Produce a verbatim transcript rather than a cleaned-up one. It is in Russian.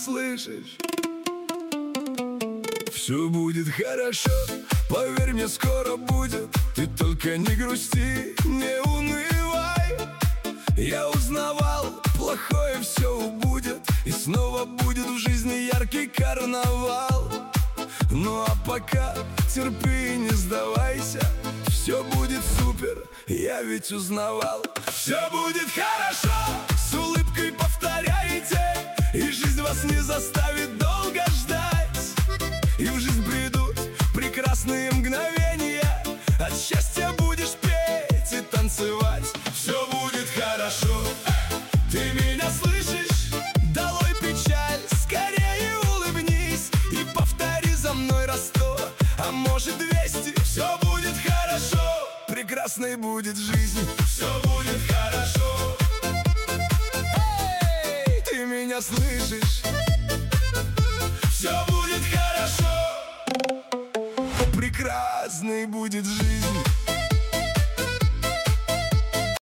слышишь? Все будет хорошо, поверь мне, скоро будет. Ты только не грусти, не унывай. Я узнавал, плохое все убудет, и снова будет в жизни яркий карнавал. Ну а пока терпи и не сдавайся, все будет супер, я ведь узнавал. Все будет хорошо, с улыбкой повторяйте, и жизнь вас не заставит долго ждать. И в жизнь придут прекрасные мгновения, от счастья будешь петь и танцевать. Все будет хорошо, ты меня слышишь? Долой печаль, скорее улыбнись и повтори за мной раз сто, а может двести. Все будет хорошо, прекрасной будет жизнь. Все будет хорошо. Эй, ты меня слышишь? Все будет хорошо, прекрасной будет жизнь.